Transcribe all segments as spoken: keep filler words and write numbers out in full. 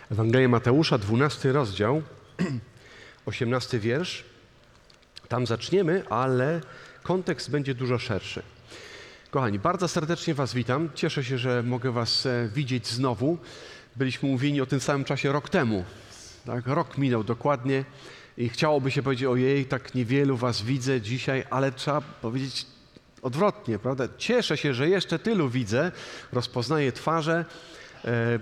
Ewangelia Mateusza, dwunasty rozdział, osiemnasty wiersz. Tam zaczniemy, ale kontekst będzie dużo szerszy. Kochani, bardzo serdecznie Was witam. Cieszę się, że mogę Was widzieć znowu. Byliśmy mówieni o tym samym czasie rok temu. Tak? Rok minął dokładnie i chciałoby się powiedzieć, ojej, tak niewielu Was widzę dzisiaj, ale trzeba powiedzieć odwrotnie, prawda? Cieszę się, że jeszcze tylu widzę, rozpoznaję twarze, e,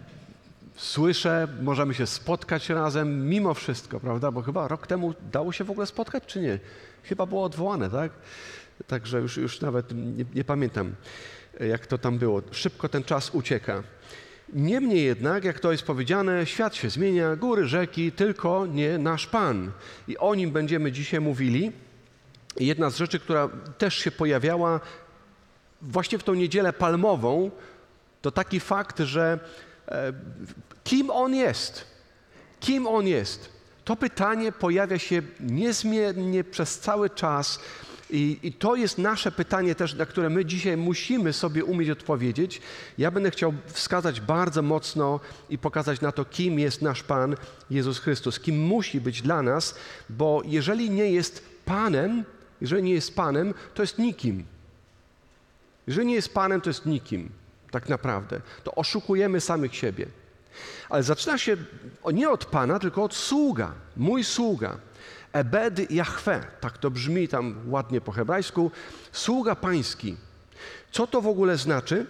słyszę, możemy się spotkać razem mimo wszystko, prawda? Bo chyba rok temu dało się w ogóle spotkać, czy nie? Chyba było odwołane, tak? Także już, już nawet nie, nie pamiętam, jak to tam było. Szybko ten czas ucieka. Niemniej jednak, jak to jest powiedziane, świat się zmienia, góry, rzeki, tylko nie nasz Pan. I o Nim będziemy dzisiaj mówili. I jedna z rzeczy, która też się pojawiała właśnie w tą niedzielę palmową, to taki fakt, że e, kim On jest? Kim On jest? To pytanie pojawia się niezmiennie przez cały czas i, i to jest nasze pytanie też, na które my dzisiaj musimy sobie umieć odpowiedzieć. Ja będę chciał wskazać bardzo mocno i pokazać na to, kim jest nasz Pan Jezus Chrystus, kim musi być dla nas, bo jeżeli nie jest Panem, jeżeli nie jest Panem, to jest nikim. Jeżeli nie jest Panem, to jest nikim, tak naprawdę. To oszukujemy samych siebie. Ale zaczyna się nie od Pana, tylko od sługa, mój sługa. Ebed Jahwe, tak to brzmi tam ładnie po hebrajsku, sługa pański. Co to w ogóle znaczy?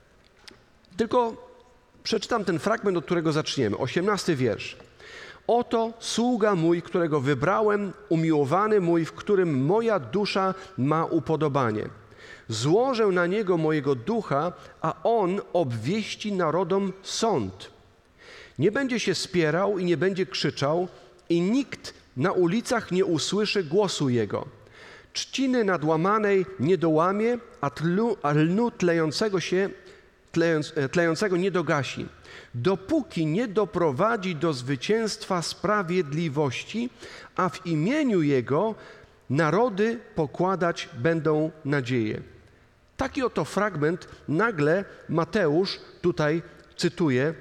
Tylko przeczytam ten fragment, od którego zaczniemy. osiemnasty wiersz. Oto sługa mój, którego wybrałem, umiłowany mój, w którym moja dusza ma upodobanie. Złożę na niego mojego ducha, a on obwieści narodom sąd. Nie będzie się spierał i nie będzie krzyczał i nikt na ulicach nie usłyszy głosu jego. Trzciny nadłamanej nie dołamie, a, tlu, a lnu tlejącego się, tlejąc, tlejącego nie dogasi. Dopóki nie doprowadzi do zwycięstwa sprawiedliwości, a w imieniu Jego narody pokładać będą nadzieję. Taki oto fragment nagle Mateusz tutaj cytuje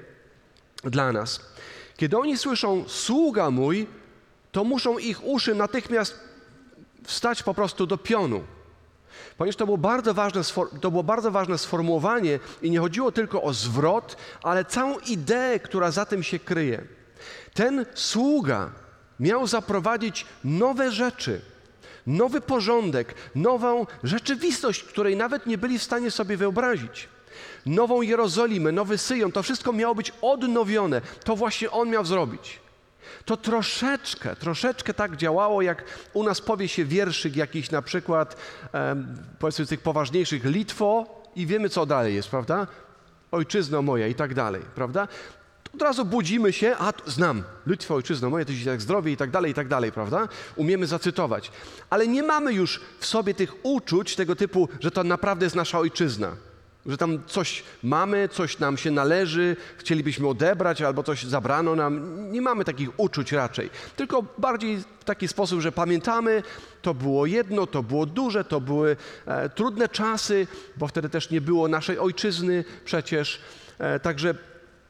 dla nas. Kiedy oni słyszą sługa mój, to muszą ich uszy natychmiast wstać po prostu do pionu. Ponieważ to było bardzo ważne, to było bardzo ważne sformułowanie i nie chodziło tylko o zwrot, ale całą ideę, która za tym się kryje. Ten sługa miał zaprowadzić nowe rzeczy, nowy porządek, nową rzeczywistość, której nawet nie byli w stanie sobie wyobrazić. Nową Jerozolimę, nowy Syjon, to wszystko miało być odnowione. To właśnie On miał zrobić. To troszeczkę, troszeczkę tak działało, jak u nas powie się wierszyk jakiś na przykład, um, powiedzmy z tych poważniejszych, Litwo i wiemy, co dalej jest, prawda? Ojczyzno moja i tak dalej, prawda? To od razu budzimy się, a znam, Litwo, ojczyzno moja, to się tak zdrowie i tak dalej, i tak dalej, prawda? Umiemy zacytować. Ale nie mamy już w sobie tych uczuć tego typu, że to naprawdę jest nasza ojczyzna. Że tam coś mamy, coś nam się należy, chcielibyśmy odebrać albo coś zabrano nam. Nie mamy takich uczuć raczej. Tylko bardziej w taki sposób, że pamiętamy, to było jedno, to było duże, to były e, trudne czasy, bo wtedy też nie było naszej ojczyzny przecież. E, także e,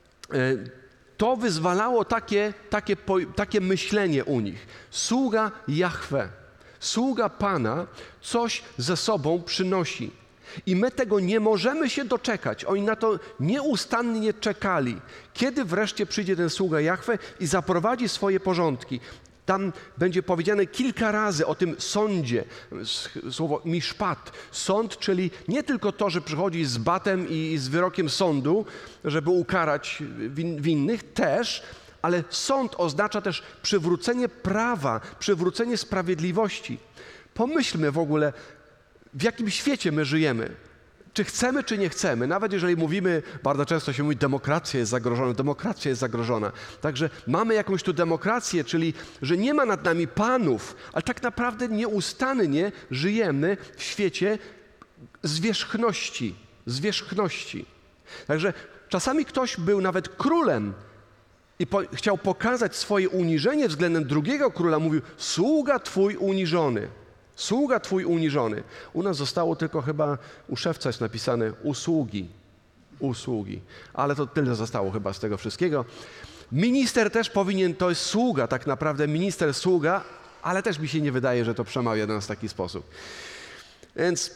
to wyzwalało takie, takie, po, takie myślenie u nich. Sługa Jahwe, sługa Pana coś ze sobą przynosi. I my tego nie możemy się doczekać. Oni na to nieustannie czekali. Kiedy wreszcie przyjdzie ten sługa Jahwe i zaprowadzi swoje porządki. Tam będzie powiedziane kilka razy o tym sądzie. Słowo miszpat. Sąd, czyli nie tylko to, że przychodzi z batem i z wyrokiem sądu, żeby ukarać win- winnych, też, ale sąd oznacza też przywrócenie prawa, przywrócenie sprawiedliwości. Pomyślmy w ogóle, w jakim świecie my żyjemy. Czy chcemy, czy nie chcemy. Nawet jeżeli mówimy, bardzo często się mówi, demokracja jest zagrożona, demokracja jest zagrożona. Także mamy jakąś tu demokrację, czyli że nie ma nad nami panów, ale tak naprawdę nieustannie żyjemy w świecie zwierzchności. Zwierzchności. Także czasami ktoś był nawet królem i po, chciał pokazać swoje uniżenie względem drugiego króla, mówił, sługa twój uniżony. Sługa twój uniżony. U nas zostało tylko chyba, u szewca jest napisane usługi. usługi. Ale to tyle zostało chyba z tego wszystkiego. Minister też powinien, to jest sługa tak naprawdę, minister, sługa, ale też mi się nie wydaje, że to przemawia do nas w taki sposób. Więc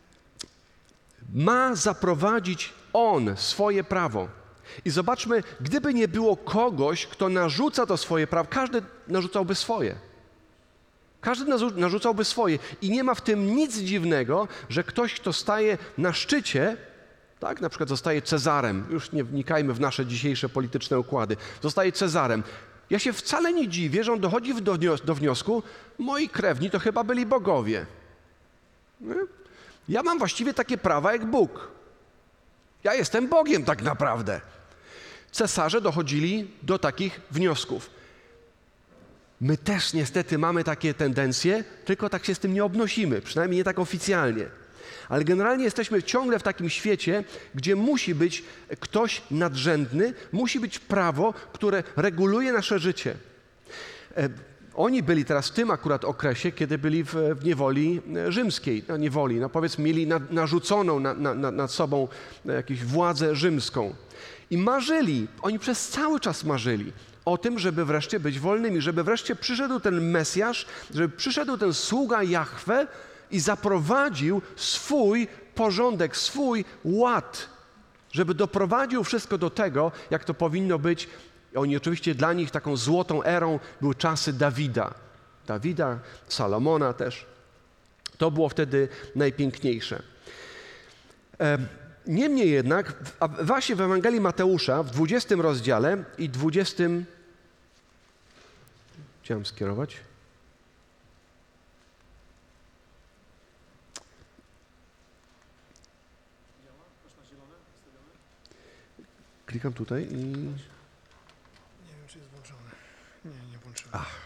ma zaprowadzić on swoje prawo. I zobaczmy, gdyby nie było kogoś, kto narzuca to swoje prawo, każdy narzucałby swoje. Każdy narzucałby swoje i nie ma w tym nic dziwnego, że ktoś, kto staje na szczycie, tak, na przykład zostaje Cezarem, już nie wnikajmy w nasze dzisiejsze polityczne układy, zostaje Cezarem. Ja się wcale nie dziwię, że on dochodzi do, do wniosku, moi krewni to chyba byli bogowie. Nie? Ja mam właściwie takie prawa jak Bóg. Ja jestem Bogiem tak naprawdę. Cesarze dochodzili do takich wniosków. My też niestety mamy takie tendencje, tylko tak się z tym nie obnosimy, przynajmniej nie tak oficjalnie. Ale generalnie jesteśmy ciągle w takim świecie, gdzie musi być ktoś nadrzędny, musi być prawo, które reguluje nasze życie. E, oni byli teraz w tym akurat okresie, kiedy byli w, w niewoli rzymskiej, no niewoli, no powiedzmy mieli na, narzuconą na, na, nad sobą jakąś władzę rzymską. I marzyli, oni przez cały czas marzyli o tym, żeby wreszcie być wolnymi, żeby wreszcie przyszedł ten Mesjasz, żeby przyszedł ten sługa Jahwe i zaprowadził swój porządek, swój ład, żeby doprowadził wszystko do tego, jak to powinno być. Oni oczywiście dla nich taką złotą erą były czasy Dawida. Dawida, Salomona też. To było wtedy najpiękniejsze. Niemniej jednak, właśnie w Ewangelii Mateusza, w dwudziestym rozdziale i dwudziestym... Chciałem skierować. Klikam tutaj i... Nie wiem, czy jest włączone. Nie, nie włączyłem. Ach.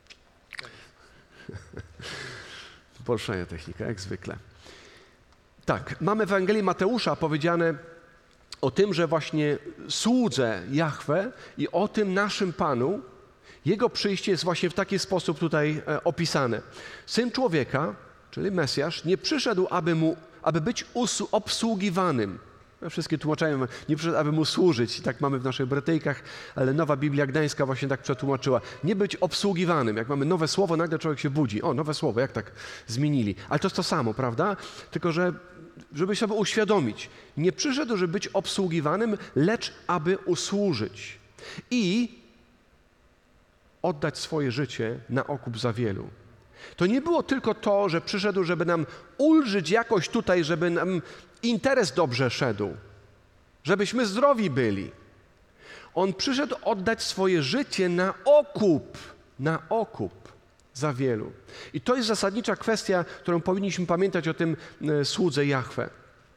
Bolszaja technika, jak zwykle. Tak, mamy w Ewangelii Mateusza powiedziane o tym, że właśnie słudze Jahwe i o tym naszym Panu, Jego przyjście jest właśnie w taki sposób tutaj e, opisane. Syn człowieka, czyli Mesjasz, nie przyszedł, aby, mu, aby być usu- obsługiwanym. Wszystkie tłumaczają, nie przyszedł, aby mu służyć. Tak mamy w naszych Brytyjkach, ale Nowa Biblia Gdańska właśnie tak przetłumaczyła. Nie być obsługiwanym. Jak mamy nowe słowo, nagle człowiek się budzi. O, nowe słowo, jak tak zmienili. Ale to jest to samo, prawda? Tylko, że żeby sobie uświadomić, nie przyszedł, żeby być obsługiwanym, lecz aby usłużyć i oddać swoje życie na okup za wielu. To nie było tylko to, że przyszedł, żeby nam ulżyć jakoś tutaj, żeby nam interes dobrze szedł, żebyśmy zdrowi byli. On przyszedł oddać swoje życie na okup, na okup za wielu. I to jest zasadnicza kwestia, którą powinniśmy pamiętać o tym e, słudze Jahwe.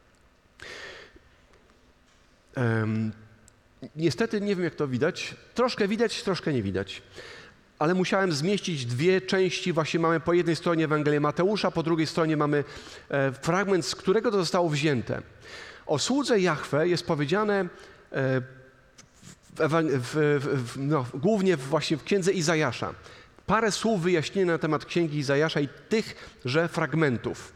Um, niestety nie wiem, jak to widać. Troszkę widać, troszkę nie widać. Ale musiałem zmieścić dwie części. Właśnie mamy po jednej stronie Ewangelię Mateusza, po drugiej stronie mamy e, fragment, z którego to zostało wzięte. O słudze Jahwe jest powiedziane e, w, w, w, no, głównie właśnie w księdze Izajasza. Parę słów wyjaśnienia na temat księgi Izajasza i tychże fragmentów.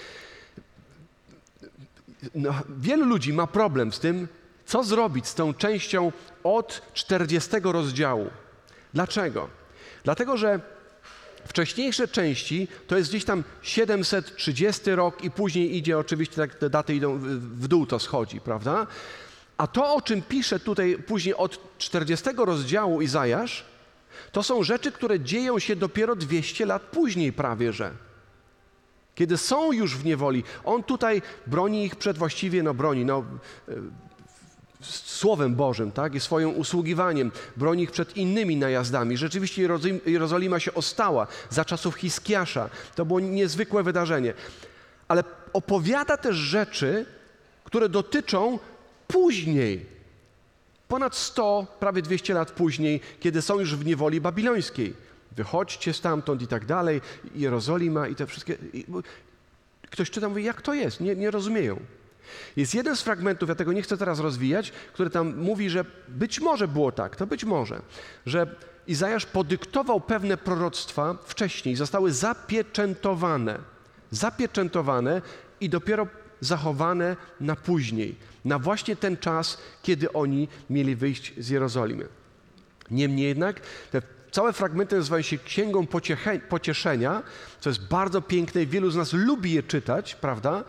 No, wielu ludzi ma problem z tym, co zrobić z tą częścią od czterdziestego rozdziału. Dlaczego? Dlatego, że wcześniejsze części to jest gdzieś tam siedemset trzydziesty rok i później idzie, oczywiście tak te daty idą w dół, to schodzi, prawda? A to, o czym pisze tutaj później od czterdziestego rozdziału Izajasz, to są rzeczy, które dzieją się dopiero dwieście lat później prawie, że. Kiedy są już w niewoli. On tutaj broni ich przed właściwie, no broni, no Słowem Bożym, tak, i swoim usługiwaniem, broni ich przed innymi najazdami. Rzeczywiście Jerozolima się ostała za czasów Hiskiasza. To było niezwykłe wydarzenie. Ale opowiada też rzeczy, które dotyczą później, ponad sto, prawie dwieście lat później, kiedy są już w niewoli babilońskiej. Wychodźcie stamtąd i tak dalej, Jerozolima i te wszystkie... Ktoś czyta, mówi, jak to jest? Nie, nie rozumieją. Jest jeden z fragmentów, ja tego nie chcę teraz rozwijać, który tam mówi, że być może było tak, to być może, że Izajasz podyktował pewne proroctwa wcześniej, zostały zapieczętowane, zapieczętowane i dopiero zachowane na później, na właśnie ten czas, kiedy oni mieli wyjść z Jerozolimy. Niemniej jednak te całe fragmenty nazywają się Księgą Pocieszenia, co jest bardzo piękne i wielu z nas lubi je czytać, prawda?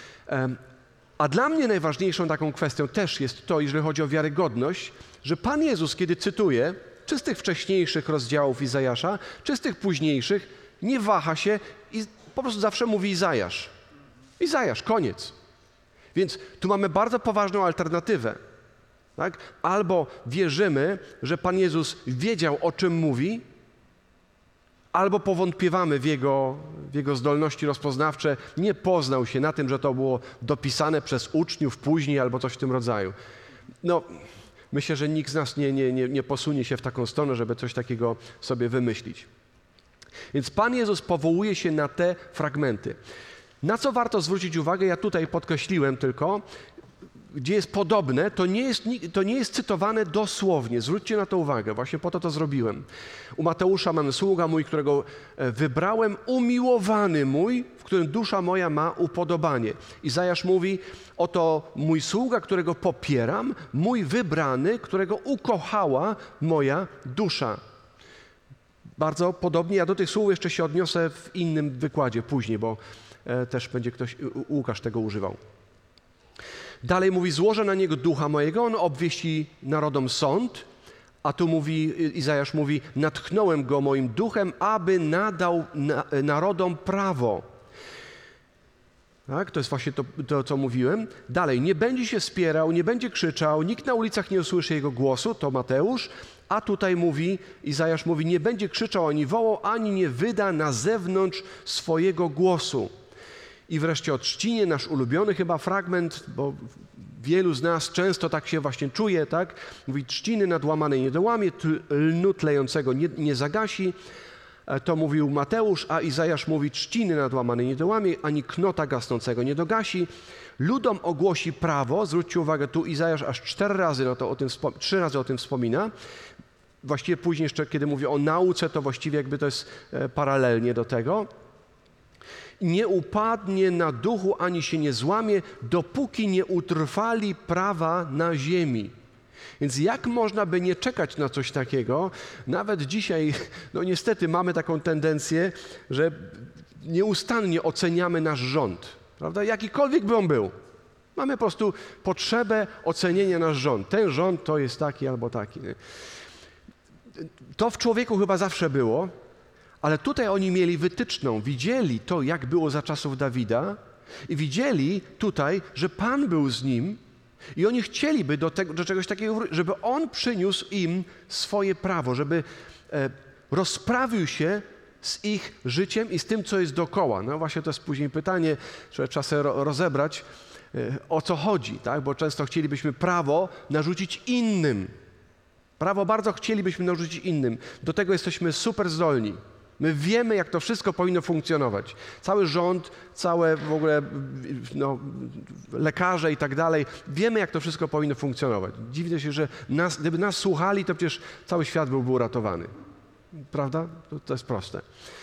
A dla mnie najważniejszą taką kwestią też jest to, jeżeli chodzi o wiarygodność, że Pan Jezus, kiedy cytuje, czy z tych wcześniejszych rozdziałów Izajasza, czy z tych późniejszych, nie waha się i po prostu zawsze mówi Izajasz. Izajasz, koniec. Więc tu mamy bardzo poważną alternatywę. Tak? Albo wierzymy, że Pan Jezus wiedział, o czym mówi, albo powątpiewamy w Jego, w Jego zdolności rozpoznawcze, nie poznał się na tym, że to było dopisane przez uczniów później albo coś w tym rodzaju. No, myślę, że nikt z nas nie, nie, nie, nie posunie się w taką stronę, żeby coś takiego sobie wymyślić. Więc Pan Jezus powołuje się na te fragmenty. Na co warto zwrócić uwagę, ja tutaj podkreśliłem tylko, gdzie jest podobne, to nie jest, to nie jest cytowane dosłownie. Zwróćcie na to uwagę, właśnie po to to zrobiłem. U Mateusza mamy sługa mój, którego wybrałem, umiłowany mój, w którym dusza moja ma upodobanie. Izajasz mówi, oto mój sługa, którego popieram, mój wybrany, którego ukochała moja dusza. Bardzo podobnie, ja do tych słów jeszcze się odniosę w innym wykładzie później, bo też będzie ktoś, Łukasz tego używał. Dalej mówi, złożę na niego ducha mojego, on obwieści narodom sąd, a tu mówi, Izajasz mówi, natchnąłem go moim duchem, aby nadał na, narodom prawo. Tak, to jest właśnie to, to, co mówiłem. Dalej, nie będzie się spierał, nie będzie krzyczał, nikt na ulicach nie usłyszy jego głosu, to Mateusz, a tutaj mówi, Izajasz mówi, nie będzie krzyczał ani wołał, ani nie wyda na zewnątrz swojego głosu. I wreszcie o trzcinie, nasz ulubiony chyba fragment, bo wielu z nas często tak się właśnie czuje, tak? Mówi, trzciny nadłamanej nie dołamie, lnu tlejącego nie, nie zagasi. To mówił Mateusz, a Izajasz mówi, trzciny nadłamanej nie dołamie, ani knota gasnącego nie dogasi. Ludom ogłosi prawo, zwróćcie uwagę, tu Izajasz aż cztery razy, no to o tym, trzy razy o tym wspomina. Właściwie później jeszcze, kiedy mówi o nauce, to właściwie jakby to jest paralelnie do tego. Nie upadnie na duchu, ani się nie złamie, dopóki nie utrwali prawa na ziemi. Więc jak można by nie czekać na coś takiego? Nawet dzisiaj, no niestety mamy taką tendencję, że nieustannie oceniamy nasz rząd, prawda? Jakikolwiek by on był. Mamy po prostu potrzebę ocenienia nasz rząd. Ten rząd to jest taki albo taki. To w człowieku chyba zawsze było. Ale tutaj oni mieli wytyczną, widzieli to, jak było za czasów Dawida i widzieli tutaj, że Pan był z nim i oni chcieliby do, tego, do czegoś takiego, żeby On przyniósł im swoje prawo, żeby e, rozprawił się z ich życiem i z tym, co jest dookoła. No właśnie to jest później pytanie, trzeba czasem ro, rozebrać, e, o co chodzi, tak? Bo często chcielibyśmy prawo narzucić innym. Prawo bardzo chcielibyśmy narzucić innym. Do tego jesteśmy super zdolni. My wiemy, jak to wszystko powinno funkcjonować. Cały rząd, całe w ogóle no, lekarze i tak dalej, wiemy, jak to wszystko powinno funkcjonować. Dziwię się, że nas, gdyby nas słuchali, to przecież cały świat byłby uratowany. Prawda? To, to jest proste.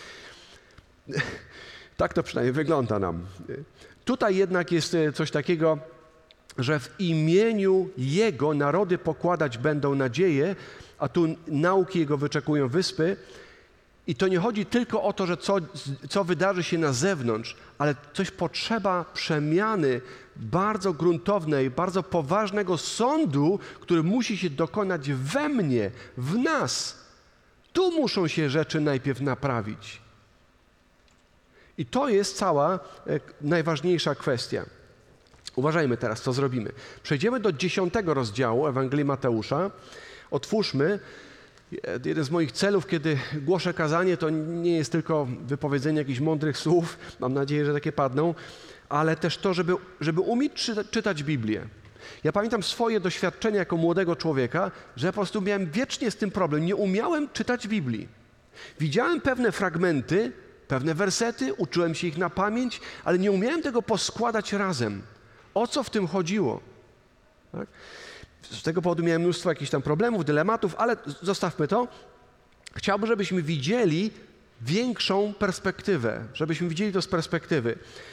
Tak to przynajmniej wygląda nam. Tutaj jednak jest coś takiego, że w imieniu Jego narody pokładać będą nadzieję, a tu nauki Jego wyczekują wyspy. I to nie chodzi tylko o to, że co, co wydarzy się na zewnątrz, ale coś potrzeba przemiany bardzo gruntownej, bardzo poważnego sądu, który musi się dokonać we mnie, w nas. Tu muszą się rzeczy najpierw naprawić. I to jest cała e, najważniejsza kwestia. Uważajmy teraz, co zrobimy. Przejdziemy do dziesiątego rozdziału Ewangelii Mateusza. Otwórzmy. Jeden z moich celów, kiedy głoszę kazanie, to nie jest tylko wypowiedzenie jakichś mądrych słów, mam nadzieję, że takie padną, ale też to, żeby, żeby umieć czyta, czytać Biblię. Ja pamiętam swoje doświadczenia jako młodego człowieka, że po prostu miałem wiecznie z tym problem. Nie umiałem czytać Biblii. Widziałem pewne fragmenty, pewne wersety, uczyłem się ich na pamięć, ale nie umiałem tego poskładać razem. O co w tym chodziło? Tak? Z tego powodu miałem mnóstwo jakichś tam problemów, dylematów, ale zostawmy to. Chciałbym, żebyśmy widzieli większą perspektywę, żebyśmy widzieli to z perspektywy.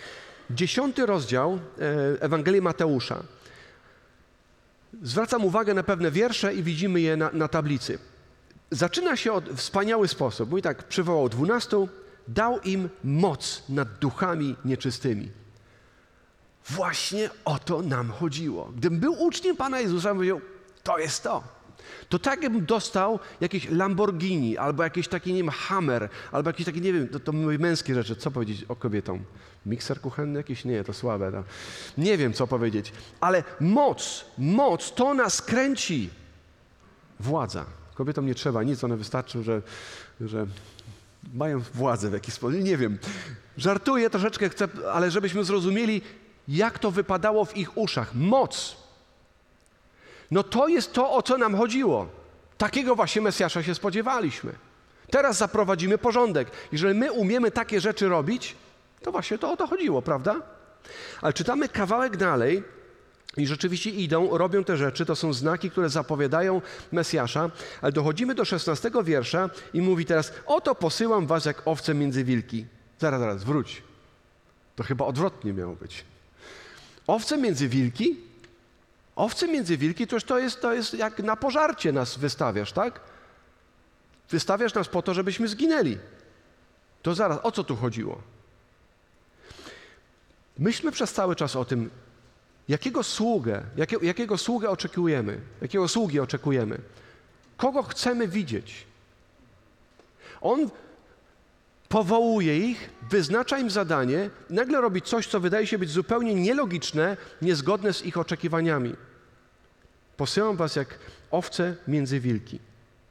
Dziesiąty rozdział Ewangelii Mateusza. Zwracam uwagę na pewne wiersze i widzimy je na, na tablicy. Zaczyna się od wspaniały sposób. Mówi tak, przywołał dwunastu, dał im moc nad duchami nieczystymi. Właśnie o to nam chodziło. Gdybym był uczniem Pana Jezusa, bym powiedział, to jest to. To tak jakbym dostał jakieś Lamborghini, albo jakieś taki, nie wiem, Hammer, albo jakieś takie, nie wiem, to, to mówię męskie rzeczy. Co powiedzieć o kobietom? Mikser kuchenny jakiś? Nie, to słabe. No. Nie wiem, co powiedzieć. Ale moc, moc, to nas kręci. Władza. Kobietom nie trzeba nic, one wystarczy, że, że mają władzę w jakiś sposób. Nie wiem. Żartuję troszeczkę, chcę, ale żebyśmy zrozumieli, jak to wypadało w ich uszach. Moc. No to jest to, o co nam chodziło. Takiego właśnie Mesjasza się spodziewaliśmy. Teraz zaprowadzimy porządek. Jeżeli my umiemy takie rzeczy robić, to właśnie to o to chodziło, prawda? Ale czytamy kawałek dalej i rzeczywiście idą, robią te rzeczy, to są znaki, które zapowiadają Mesjasza, ale dochodzimy do szesnastego wiersza i mówi teraz, oto posyłam was jak owce między wilki. Zaraz, zaraz, wróć. To chyba odwrotnie miało być. Owce między wilki? Owce między wilki to, to, jest, to jest jak na pożarcie nas wystawiasz, tak? Wystawiasz nas po to, żebyśmy zginęli. To zaraz, o co tu chodziło? Myślmy przez cały czas o tym, jakiego sługę, jakiego, jakiego sługę oczekujemy, jakiego sługi oczekujemy, kogo chcemy widzieć. On powołuje ich, wyznacza im zadanie, nagle robi coś, co wydaje się być zupełnie nielogiczne, niezgodne z ich oczekiwaniami. Posyłam was jak owce między wilki.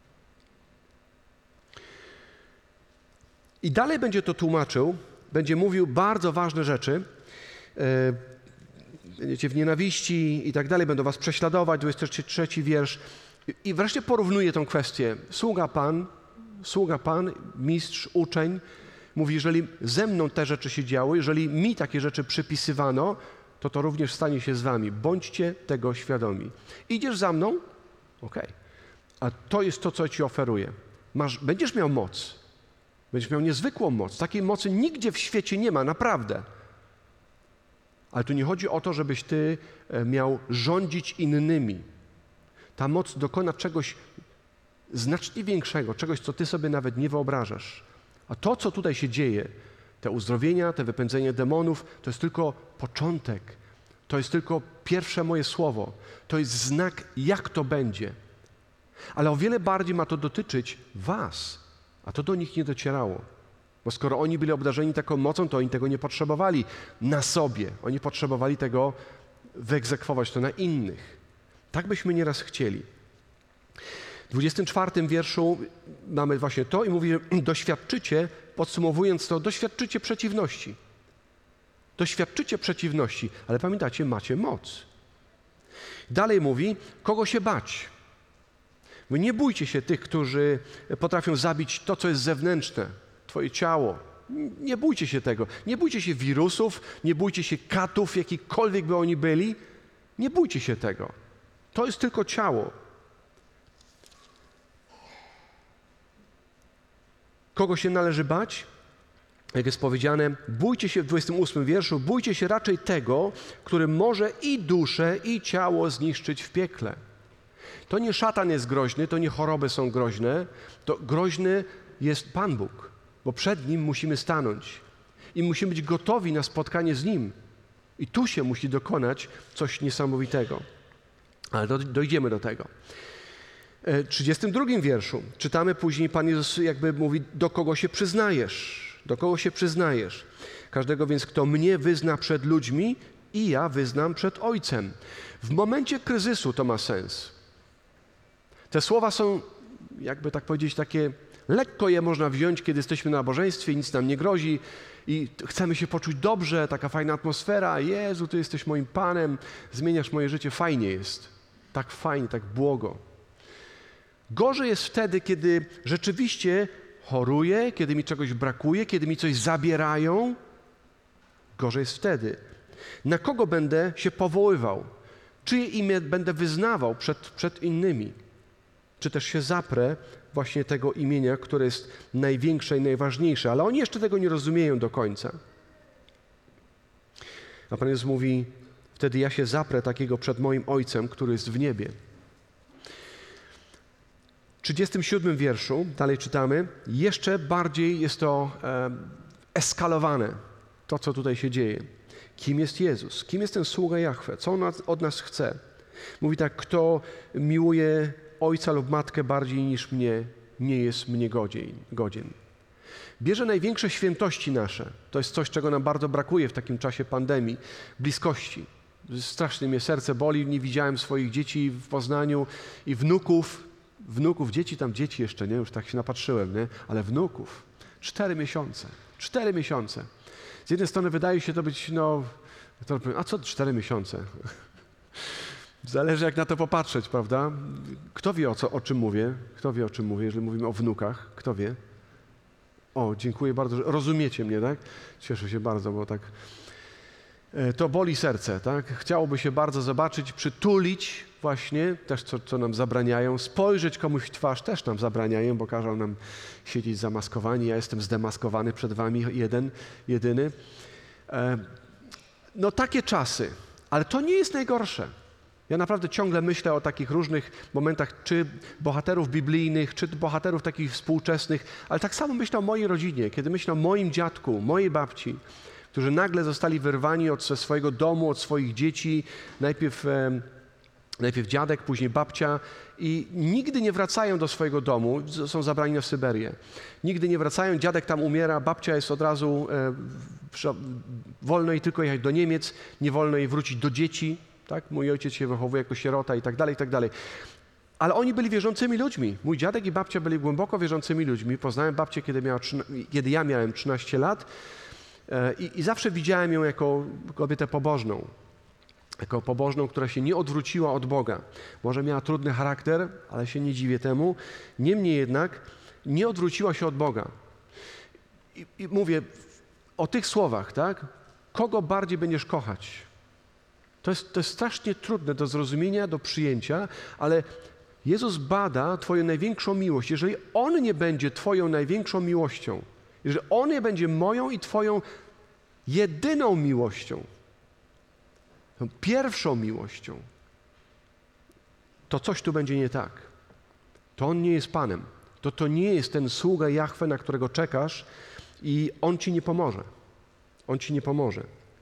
I dalej będzie to tłumaczył, będzie mówił bardzo ważne rzeczy. Będziecie w nienawiści i tak dalej, będą was prześladować, dwudziesty trzeci wiersz. I wreszcie porównuje tą kwestię. Sługa Pan, sługa Pan, mistrz, uczeń, mówi, jeżeli ze mną te rzeczy się działy, jeżeli mi takie rzeczy przypisywano, to to również stanie się z wami. Bądźcie tego świadomi. Idziesz za mną? Okej. Okay. A to jest to, co ci oferuję. Masz, będziesz miał moc. Będziesz miał niezwykłą moc. Takiej mocy nigdzie w świecie nie ma, naprawdę. Ale tu nie chodzi o to, żebyś ty miał rządzić innymi. Ta moc dokona czegoś znacznie większego, czegoś, co ty sobie nawet nie wyobrażasz. A to, co tutaj się dzieje, te uzdrowienia, te wypędzenie demonów, to jest tylko początek. To jest tylko pierwsze moje słowo. To jest znak, jak to będzie. Ale o wiele bardziej ma to dotyczyć was, a to do nich nie docierało. Bo skoro oni byli obdarzeni taką mocą, to oni tego nie potrzebowali na sobie. Oni potrzebowali tego wyegzekwować to na innych. Tak byśmy nieraz chcieli. W dwudziestym czwartym wierszu mamy właśnie to i mówi, doświadczycie, podsumowując to, doświadczycie przeciwności. Doświadczycie przeciwności, ale pamiętacie, macie moc. Dalej mówi, kogo się bać. Wy nie bójcie się tych, którzy potrafią zabić to, co jest zewnętrzne, twoje ciało. Nie bójcie się tego. Nie bójcie się wirusów, nie bójcie się katów, jakikolwiek by oni byli. Nie bójcie się tego. To jest tylko ciało. Kogo się należy bać? Jak jest powiedziane, bójcie się w dwudziestym ósmym wierszu, bójcie się raczej tego, który może i duszę, i ciało zniszczyć w piekle. To nie szatan jest groźny, to nie choroby są groźne, to groźny jest Pan Bóg, bo przed Nim musimy stanąć i musimy być gotowi na spotkanie z Nim. I tu się musi dokonać coś niesamowitego. Ale do, dojdziemy do tego. W trzydziestym drugim wierszu czytamy później, Pan Jezus jakby mówi, do kogo się przyznajesz, do kogo się przyznajesz. Każdego więc, kto mnie wyzna przed ludźmi i ja wyznam przed Ojcem. W momencie kryzysu to ma sens. Te słowa są, jakby tak powiedzieć, takie, lekko je można wziąć, kiedy jesteśmy na nabożeństwie, nic nam nie grozi i chcemy się poczuć dobrze, taka fajna atmosfera. Jezu, Ty jesteś moim Panem, zmieniasz moje życie, fajnie jest. Tak fajnie, tak błogo. Gorzej jest wtedy, kiedy rzeczywiście choruję, kiedy mi czegoś brakuje, kiedy mi coś zabierają. Gorzej jest wtedy. Na kogo będę się powoływał? Czyje imię będę wyznawał przed, przed innymi? Czy też się zaprę właśnie tego imienia, które jest największe i najważniejsze? Ale oni jeszcze tego nie rozumieją do końca. A Pan Jezus mówi, wtedy ja się zaprę takiego przed moim Ojcem, który jest w niebie. W trzydziestym siódmym wierszu, dalej czytamy, jeszcze bardziej jest to e, eskalowane, to co tutaj się dzieje. Kim jest Jezus? Kim jest ten sługa Jahwe? Co On od nas chce? Mówi tak, kto miłuje ojca lub matkę bardziej niż mnie, nie jest mnie godzien. godzien. Bierze największe świętości nasze. To jest coś, czego nam bardzo brakuje w takim czasie pandemii. Bliskości. Strasznie mnie serce boli. Nie widziałem swoich dzieci w Poznaniu i wnuków. Wnuków, dzieci tam, dzieci jeszcze, nie? Już tak się napatrzyłem, nie? Ale wnuków. Cztery miesiące. Cztery miesiące. Z jednej strony wydaje się to być, no... To, a co cztery miesiące? Zależy, jak na to popatrzeć, prawda? Kto wie, o, co, o czym mówię? Kto wie, o czym mówię, jeżeli mówimy o wnukach? Kto wie? O, dziękuję bardzo, że rozumiecie mnie, tak? Cieszę się bardzo, bo tak... To boli serce, tak? Chciałoby się bardzo zobaczyć, przytulić właśnie, też co, co nam zabraniają, spojrzeć komuś w twarz też nam zabraniają, bo każą nam siedzieć zamaskowani. Ja jestem zdemaskowany przed wami, jeden, jedyny. No takie czasy, ale to nie jest najgorsze. Ja naprawdę ciągle myślę o takich różnych momentach, czy bohaterów biblijnych, czy bohaterów takich współczesnych, ale tak samo myślę o mojej rodzinie, kiedy myślę o moim dziadku, mojej babci, którzy nagle zostali wyrwani od swojego domu, od swoich dzieci, najpierw, e, najpierw dziadek, później babcia i nigdy nie wracają do swojego domu, są zabrani na Syberię. Nigdy nie wracają, dziadek tam umiera, babcia jest od razu, e, wolno jej tylko jechać do Niemiec, nie wolno jej wrócić do dzieci. Tak? Mój ojciec się wychowuje jako sierota i tak dalej, i tak dalej. Ale oni byli wierzącymi ludźmi. Mój dziadek i babcia byli głęboko wierzącymi ludźmi. Poznałem babcię, kiedy, miała, kiedy ja miałem trzynaście lat i, i zawsze widziałem ją jako kobietę pobożną. Jako pobożną, która się nie odwróciła od Boga. Może miała trudny charakter, ale się nie dziwię temu. Niemniej jednak nie odwróciła się od Boga. I, i mówię o tych słowach, tak? Kogo bardziej będziesz kochać? To jest, to jest strasznie trudne do zrozumienia, do przyjęcia, ale Jezus bada Twoją największą miłość. Jeżeli On nie będzie Twoją największą miłością, jeżeli On nie będzie moją i Twoją jedyną miłością, tą pierwszą miłością, to coś tu będzie nie tak. To On nie jest Panem. To to nie jest ten sługa Jahwe, na którego czekasz i On Ci nie pomoże. On Ci nie pomoże.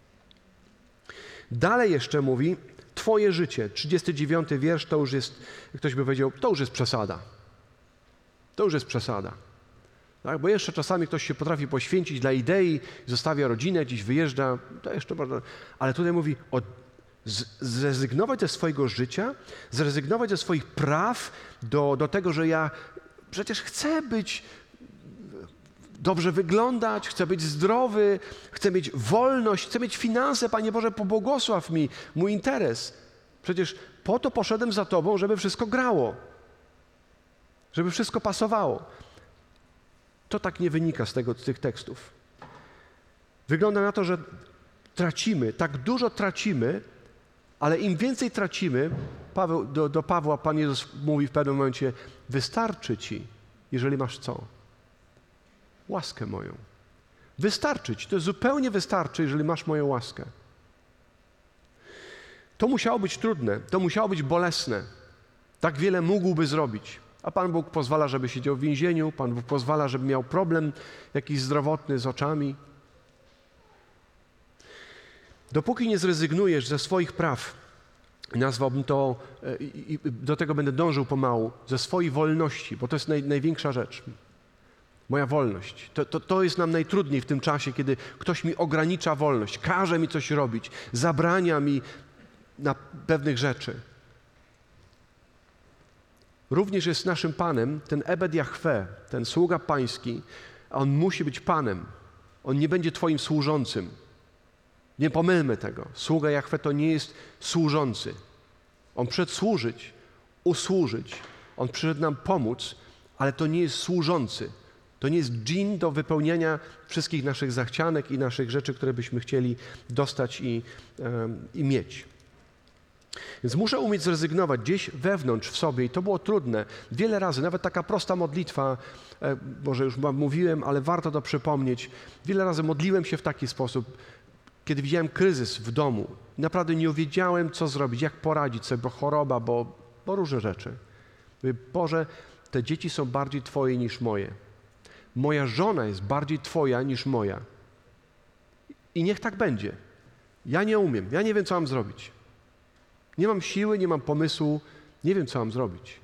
Dalej jeszcze mówi, Twoje życie, trzydziesty dziewiąty wiersz, to już jest, ktoś by powiedział, to już jest przesada. To już jest przesada. Tak? Bo jeszcze czasami ktoś się potrafi poświęcić dla idei, zostawia rodzinę, gdzieś wyjeżdża, to jeszcze bardzo... Ale tutaj mówi, o, z, zrezygnować ze swojego życia, zrezygnować ze swoich praw do, do tego, że ja przecież chcę być... dobrze wyglądać, chcę być zdrowy, chcę mieć wolność, chcę mieć finanse. Panie Boże, pobłogosław mi mój interes. Przecież po to poszedłem za Tobą, żeby wszystko grało, żeby wszystko pasowało. To tak nie wynika z, tego, z tych tekstów. Wygląda na to, że tracimy, tak dużo tracimy, ale im więcej tracimy, Paweł, do, do Pawła Pan Jezus mówi w pewnym momencie, wystarczy Ci, jeżeli masz co? Łaskę moją. Wystarczyć, to zupełnie wystarczy, jeżeli masz moją łaskę. To musiało być trudne, to musiało być bolesne. Tak wiele mógłby zrobić. A Pan Bóg pozwala, żeby siedział w więzieniu, Pan Bóg pozwala, żeby miał problem jakiś zdrowotny z oczami. Dopóki nie zrezygnujesz ze swoich praw, nazwałbym to, i do tego będę dążył pomału, ze swojej wolności, bo to jest naj, największa rzecz. Moja wolność. To, to, to jest nam najtrudniej w tym czasie, kiedy ktoś mi ogranicza wolność, każe mi coś robić, zabrania mi na pewnych rzeczy. Również jest naszym Panem ten Ebed Jahwe, ten sługa pański, a on musi być Panem. On nie będzie Twoim służącym. Nie pomylmy tego. Sługa Jahwe to nie jest służący. On przyszedł służyć, usłużyć. On przyszedł nam pomóc, ale to nie jest służący. To nie jest dżin do wypełniania wszystkich naszych zachcianek i naszych rzeczy, które byśmy chcieli dostać i, um, i mieć. Więc muszę umieć zrezygnować gdzieś wewnątrz w sobie i to było trudne. Wiele razy, nawet taka prosta modlitwa, e, może już mówiłem, ale warto to przypomnieć. Wiele razy modliłem się w taki sposób. kiedy widziałem kryzys w domu, naprawdę nie wiedziałem, co zrobić, jak poradzić sobie, bo choroba, bo, bo różne rzeczy. Mówię, Boże, te dzieci są bardziej Twoje niż moje. Moja żona jest bardziej Twoja niż moja. I niech tak będzie. Ja nie umiem, ja nie wiem, co mam zrobić. Nie mam siły, nie mam pomysłu, nie wiem, co mam zrobić.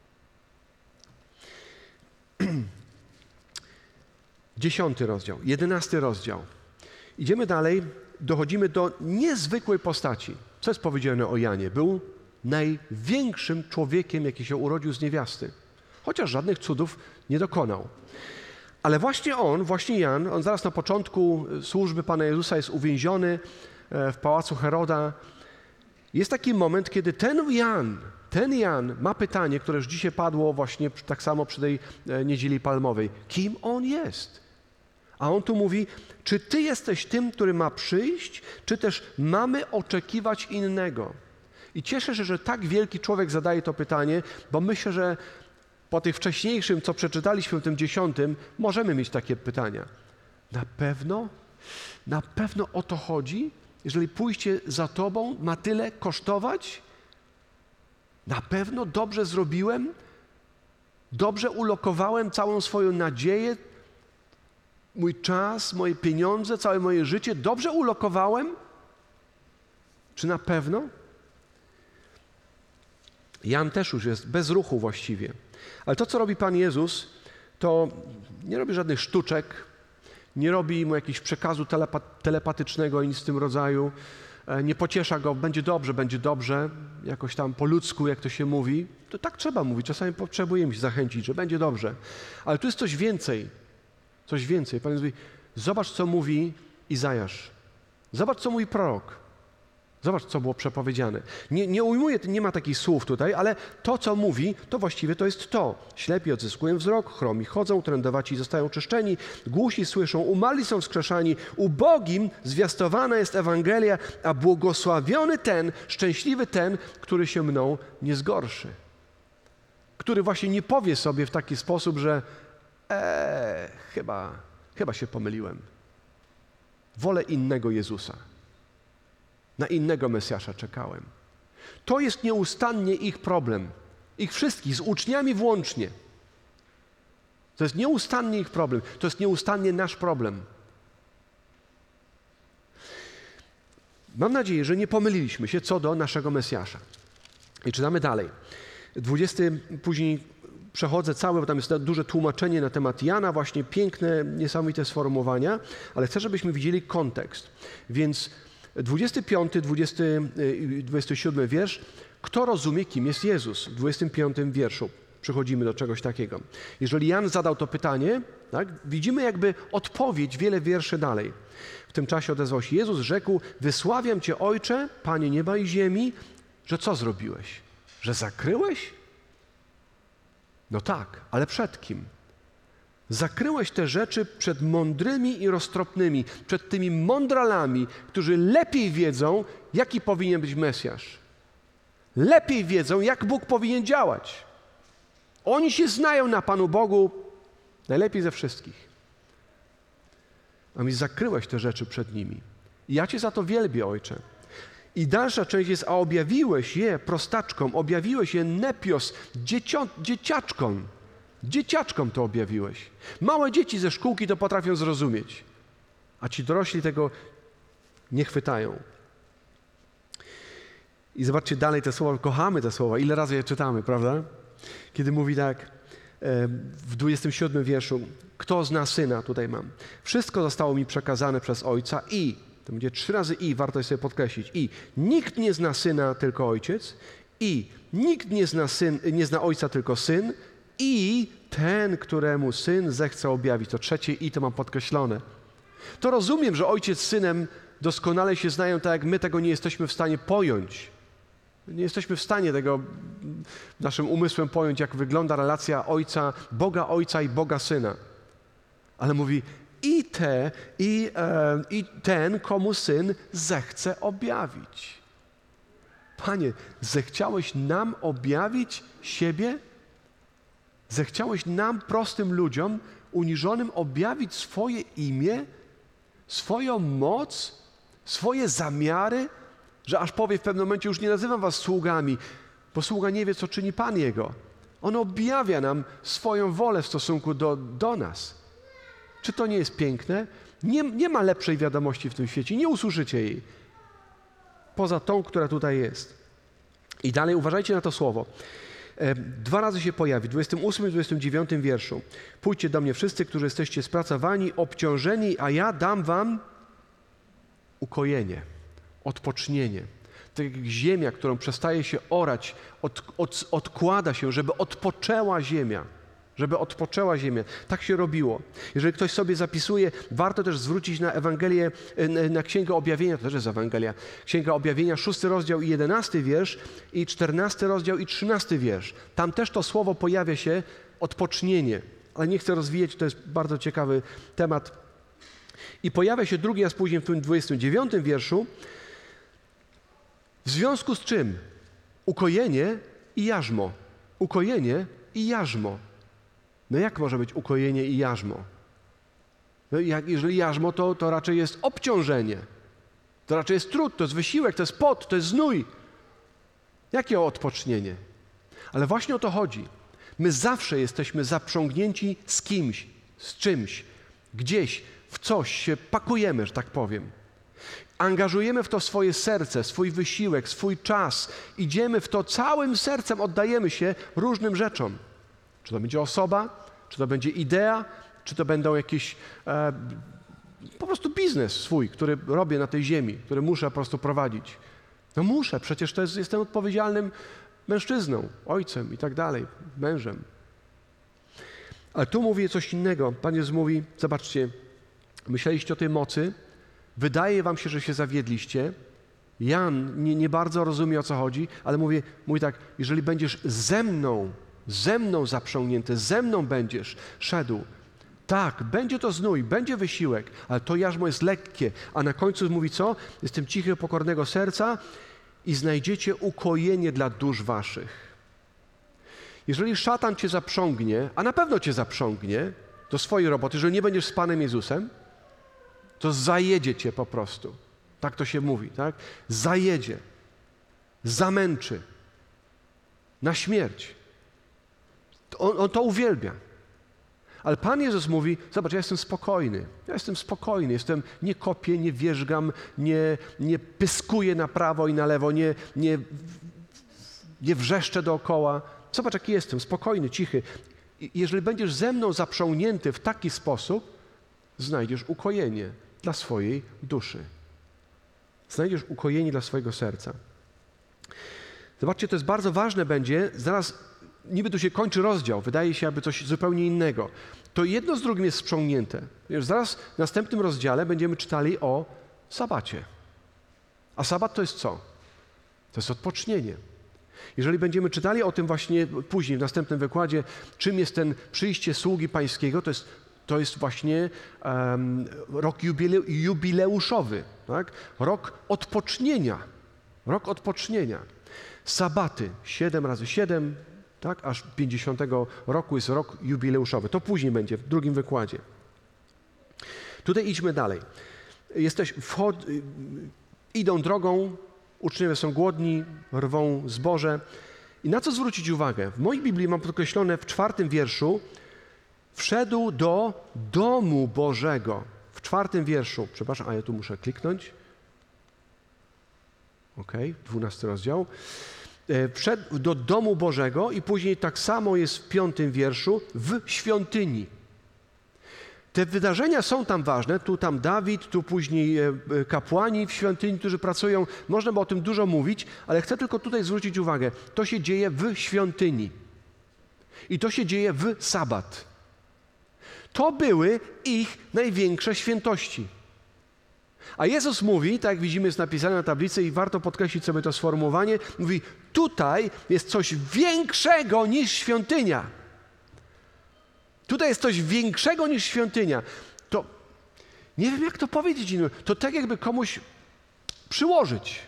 Dziesiąty rozdział, jedenasty rozdział. Idziemy dalej, dochodzimy do niezwykłej postaci. Co jest powiedziane o Janie? Był największym człowiekiem, jaki się urodził z niewiasty. Chociaż żadnych cudów nie dokonał. Ale właśnie on, właśnie Jan, on zaraz na początku służby Pana Jezusa jest uwięziony w pałacu Heroda. Jest taki moment, kiedy ten Jan, ten Jan ma pytanie, które już dzisiaj padło właśnie tak samo przy tej Niedzieli Palmowej. Kim on jest? A on tu mówi, czy ty jesteś tym, który ma przyjść, czy też mamy oczekiwać innego? I cieszę się, że tak wielki człowiek zadaje to pytanie, bo myślę, że po tych wcześniejszym, co przeczytaliśmy w tym dziesiątym, możemy mieć takie pytania. Na pewno? Na pewno o to chodzi? Jeżeli pójście za Tobą ma tyle kosztować? Na pewno dobrze zrobiłem? Dobrze ulokowałem całą swoją nadzieję, mój czas, moje pieniądze, całe moje życie? Dobrze ulokowałem? Czy na pewno? Jan też już jest bez ruchu właściwie. Ale to, co robi Pan Jezus, to nie robi żadnych sztuczek, nie robi mu jakiegoś przekazu telepa- telepatycznego i nic w tym rodzaju, nie pociesza go, będzie dobrze, będzie dobrze, jakoś tam po ludzku, jak to się mówi. To tak trzeba mówić, czasami potrzebujemy się zachęcić, że będzie dobrze. Ale tu jest coś więcej, coś więcej. Pan Jezus mówi, zobacz, co mówi Izajasz, zobacz, co mówi prorok. Zobacz, co było przepowiedziane. Nie, nie ujmuję, nie ma takich słów tutaj, ale to, co mówi, to właściwie to jest to. Ślepi odzyskują wzrok, chromi chodzą, trędowaci zostają czyszczeni, głusi słyszą, umarli są wskrzeszani, ubogim zwiastowana jest Ewangelia, a błogosławiony ten, szczęśliwy ten, który się mną nie zgorszy. Który właśnie nie powie sobie w taki sposób, że eee, chyba, chyba się pomyliłem. Wolę innego Jezusa. Na innego Mesjasza czekałem. To jest nieustannie ich problem. Ich wszystkich, z uczniami włącznie. To jest nieustannie ich problem. To jest nieustannie nasz problem. Mam nadzieję, że nie pomyliliśmy się co do naszego Mesjasza. I czytamy dalej. dwudziesty, później przechodzę cały, bo tam jest duże tłumaczenie na temat Jana, właśnie piękne, niesamowite sformułowania, ale chcę, żebyśmy widzieli kontekst. Więc dwudziesty piąty, dwudziesty, dwudziesty siódmy wiersz. Kto rozumie, kim jest Jezus? W dwudziestym piątym wierszu przychodzimy do czegoś takiego. Jeżeli Jan zadał to pytanie, tak, widzimy jakby odpowiedź wiele wierszy dalej. W tym czasie odezwał się Jezus, rzekł, wysławiam Cię, Ojcze, Panie nieba i ziemi, że co zrobiłeś? Że zakryłeś? No tak, ale przed kim? Zakryłeś te rzeczy przed mądrymi i roztropnymi, przed tymi mądralami, którzy lepiej wiedzą, jaki powinien być Mesjasz. Lepiej wiedzą, jak Bóg powinien działać. Oni się znają na Panu Bogu najlepiej ze wszystkich. A mi zakryłeś te rzeczy przed nimi. I ja Cię za to wielbię, Ojcze. I dalsza część jest, a objawiłeś je prostaczkom, objawiłeś je nepios, dziecio, dzieciaczkom. Dzieciaczkom to objawiłeś. Małe dzieci ze szkółki to potrafią zrozumieć, a ci dorośli tego nie chwytają. I zobaczcie dalej te słowa, kochamy te słowa, ile razy je czytamy, prawda? Kiedy mówi tak w dwudziestym siódmym wierszu, kto zna Syna, tutaj mam, wszystko zostało mi przekazane przez Ojca i, to będzie trzy razy i, warto sobie podkreślić, i nikt nie zna Syna, tylko Ojciec, i nikt nie zna, syn, nie zna Ojca, tylko Syn, i ten, któremu Syn zechce objawić. To trzecie i to mam podkreślone. To rozumiem, że Ojciec z Synem doskonale się znają, tak jak my tego nie jesteśmy w stanie pojąć. Nie jesteśmy w stanie tego naszym umysłem pojąć, jak wygląda relacja Ojca, Boga Ojca i Boga Syna. Ale mówi i te, i, e, i ten, komu Syn zechce objawić. Panie, zechciałeś nam objawić siebie? Zechciałeś nam, prostym ludziom, uniżonym, objawić swoje imię, swoją moc, swoje zamiary, że aż powie w pewnym momencie, już nie nazywam was sługami, bo sługa nie wie, co czyni Pan Jego. On objawia nam swoją wolę w stosunku do, do nas. Czy to nie jest piękne? Nie, nie ma lepszej wiadomości w tym świecie, nie usłyszycie jej. Poza tą, która tutaj jest. I dalej uważajcie na to słowo. E, dwa razy się pojawi, w dwudziestym ósmym i dwudziestym dziewiątym wierszu. Pójdźcie do mnie wszyscy, którzy jesteście spracowani, obciążeni, a ja dam wam ukojenie, odpocznienie. Tak jak ziemia, którą przestaje się orać, od, od, odkłada się, żeby odpoczęła ziemia. Żeby odpoczęła ziemia. Tak się robiło. Jeżeli ktoś sobie zapisuje, warto też zwrócić na Ewangelię, na Księgę Objawienia, to też jest Ewangelia, Księga Objawienia, szósty rozdział i jedenasty wiersz, i czternasty rozdział i trzynasty wiersz. Tam też to słowo pojawia się, odpocznienie. Ale nie chcę rozwijać, to jest bardzo ciekawy temat. I pojawia się drugi raz później w tym dwudziestym dziewiątym wierszu, w związku z czym ukojenie i jarzmo. Ukojenie i jarzmo. No jak może być ukojenie i jarzmo? No jak, jeżeli jarzmo, to, to raczej jest obciążenie. To raczej jest trud, to jest wysiłek, to jest pot, to jest znój. Jakie odpocznienie? Ale właśnie o to chodzi. My zawsze jesteśmy zaprzągnięci z kimś, z czymś, gdzieś, w coś się pakujemy, że tak powiem. Angażujemy w to swoje serce, swój wysiłek, swój czas. Idziemy w to całym sercem, oddajemy się różnym rzeczom. Czy to będzie osoba, czy to będzie idea, czy to będą jakieś e, po prostu biznes swój, który robię na tej ziemi, który muszę po prostu prowadzić. No muszę, przecież to jest, jestem odpowiedzialnym mężczyzną, ojcem i tak dalej, mężem. Ale tu mówi coś innego. Pan Jezus mówi, zobaczcie, myśleliście o tej mocy, wydaje wam się, że się zawiedliście. Jan nie, nie bardzo rozumie, o co chodzi, ale mówi, mówi tak, jeżeli będziesz ze mną, ze mną zaprzągnięty, ze mną będziesz szedł. Tak, będzie to znój, będzie wysiłek, ale to jarzmo jest lekkie. A na końcu mówi co? Jestem cichy, pokornego serca i znajdziecie ukojenie dla dusz waszych. Jeżeli szatan cię zaprzągnie, a na pewno cię zaprzągnie do swojej roboty, jeżeli nie będziesz z Panem Jezusem, to zajedzie cię po prostu. Tak to się mówi, tak? Zajedzie, zamęczy na śmierć. On, on to uwielbia. Ale Pan Jezus mówi, zobacz, ja jestem spokojny, ja jestem spokojny, jestem, nie kopię, nie wierzgam, nie, nie pyskuję na prawo i na lewo, nie, nie, nie wrzeszczę dookoła. Zobacz, jaki jestem, spokojny, cichy. I jeżeli będziesz ze mną zaprzągnięty w taki sposób, znajdziesz ukojenie dla swojej duszy. Znajdziesz ukojenie dla swojego serca. Zobaczcie, to jest bardzo ważne będzie, zaraz niby tu się kończy rozdział, wydaje się, aby coś zupełnie innego. To jedno z drugim jest sprzągnięte. Już zaraz w następnym rozdziale będziemy czytali o sabacie. A sabat to jest co? To jest odpocznienie. Jeżeli będziemy czytali o tym właśnie później, w następnym wykładzie, czym jest ten przyjście sługi pańskiego, to jest, to jest właśnie um, rok jubile, jubileuszowy, tak? Rok odpocznienia. Rok odpocznienia. Sabaty, siedem razy siedem, tak? Aż pięćdziesiątego roku jest rok jubileuszowy. To później będzie, w drugim wykładzie. Tutaj idźmy dalej. Jesteś, wchod, idą drogą, uczniowie są głodni, rwą zboże. I na co zwrócić uwagę? W mojej Biblii mam podkreślone w czwartym wierszu, wszedł do domu Bożego. W czwartym wierszu, przepraszam, a ja tu muszę kliknąć. Okej, dwunasty rozdział. Wszedł do domu Bożego i później tak samo jest w piątym wierszu, w świątyni. Te wydarzenia są tam ważne, tu tam Dawid, tu później kapłani w świątyni, którzy pracują. Można by o tym dużo mówić, ale chcę tylko tutaj zwrócić uwagę. To się dzieje w świątyni. I to się dzieje w sabat. To były ich największe świętości. A Jezus mówi, tak jak widzimy jest napisane na tablicy i warto podkreślić sobie to sformułowanie, mówi, tutaj jest coś większego niż świątynia. Tutaj jest coś większego niż świątynia. To, nie wiem jak to powiedzieć, to tak jakby komuś przyłożyć.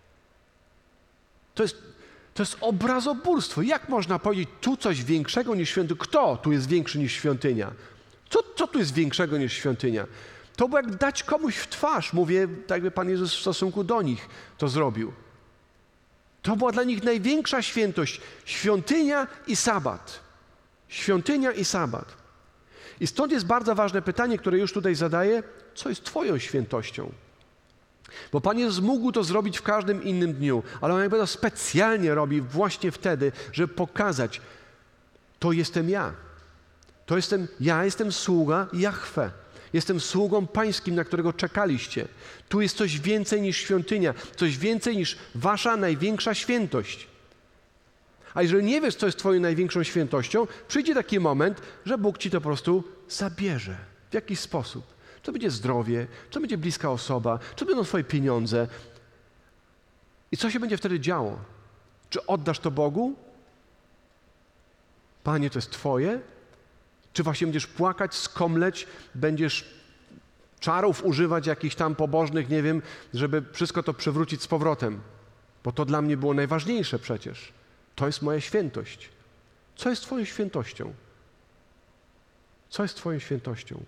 To jest, to jest obrazobórstwo. Jak można powiedzieć, tu coś większego niż świątynia? Kto tu jest większy niż świątynia? Co, co tu jest większego niż świątynia? To było jak dać komuś w twarz. Mówię, tak jakby Pan Jezus w stosunku do nich to zrobił. To była dla nich największa świętość. Świątynia i sabat. Świątynia i sabat. I stąd jest bardzo ważne pytanie, które już tutaj zadaję. Co jest Twoją świętością? Bo Pan Jezus mógł to zrobić w każdym innym dniu, ale On jakby to specjalnie robi właśnie wtedy, żeby pokazać, to jestem ja. To jestem, ja jestem sługa Jahwe. Jestem sługą pańskim, na którego czekaliście. Tu jest coś więcej niż świątynia, coś więcej niż wasza największa świętość. A jeżeli nie wiesz, co jest twoją największą świętością, przyjdzie taki moment, że Bóg ci to po prostu zabierze. W jakiś sposób. Czy to będzie zdrowie, czy to będzie bliska osoba, czy to będą twoje pieniądze. I co się będzie wtedy działo? Czy oddasz to Bogu? Panie, to jest twoje? Czy właśnie będziesz płakać, skomleć, będziesz czarów używać jakichś tam pobożnych, nie wiem, żeby wszystko to przywrócić z powrotem? Bo to dla mnie było najważniejsze przecież. To jest moja świętość. Co jest twoją świętością? Co jest twoją świętością?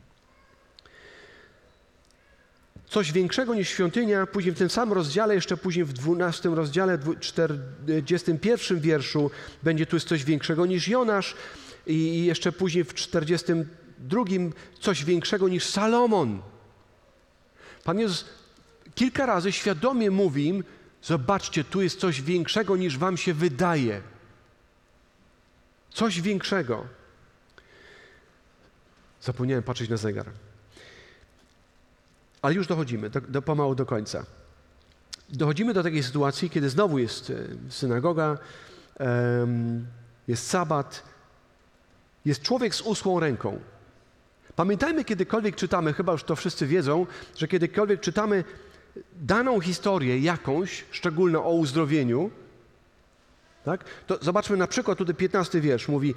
Coś większego niż świątynia, później w tym samym rozdziale, jeszcze później w dwunastym rozdziale, czterdziestym pierwszym wierszu, będzie tu jest coś większego niż Jonasz i jeszcze później w czterdziestym drugim coś większego niż Salomon. Pan Jezus kilka razy świadomie mówi im, zobaczcie, tu jest coś większego niż wam się wydaje. Coś większego. Zapomniałem patrzeć na zegar. Ale już dochodzimy, do, do, pomału do końca. Dochodzimy do takiej sytuacji, kiedy znowu jest synagoga, um, jest sabat, jest człowiek z uschłą ręką. Pamiętajmy, kiedykolwiek czytamy, chyba już to wszyscy wiedzą, że kiedykolwiek czytamy daną historię jakąś, szczególną o uzdrowieniu, tak, to zobaczmy na przykład tutaj piętnasty wiersz, mówi,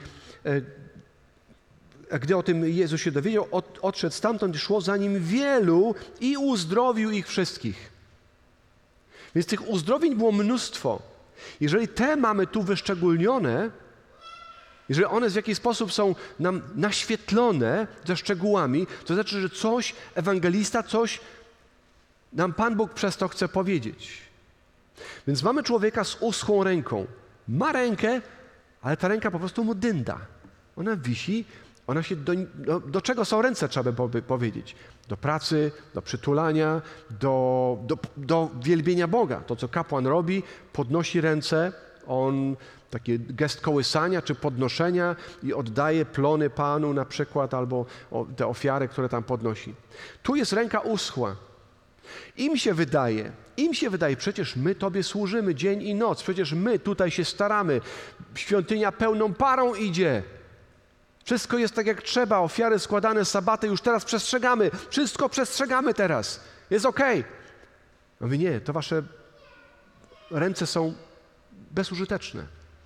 e, gdy o tym Jezus się dowiedział, od, odszedł stamtąd i szło za nim wielu i uzdrowił ich wszystkich. Więc tych uzdrowień było mnóstwo. Jeżeli te mamy tu wyszczególnione, jeżeli one w jakiś sposób są nam naświetlone ze szczegółami, to znaczy, że coś, ewangelista, coś nam Pan Bóg przez to chce powiedzieć. Więc mamy człowieka z uschłą ręką. Ma rękę, ale ta ręka po prostu mu dynda. Ona wisi, ona się do, do, do czego są ręce, trzeba by powiedzieć. Do pracy, do przytulania, do, do, do wielbienia Boga. To, co kapłan robi, podnosi ręce, on taki gest kołysania czy podnoszenia i oddaje plony Panu na przykład, albo te ofiary, które tam podnosi. Tu jest ręka uschła. Im się wydaje, im się wydaje, przecież my Tobie służymy dzień i noc, przecież my tutaj się staramy, świątynia pełną parą idzie. Wszystko jest tak jak trzeba, ofiary składane, sabaty już teraz przestrzegamy, wszystko przestrzegamy teraz, jest okej. Okay. Mówi, nie, to wasze ręce są bezużyteczne.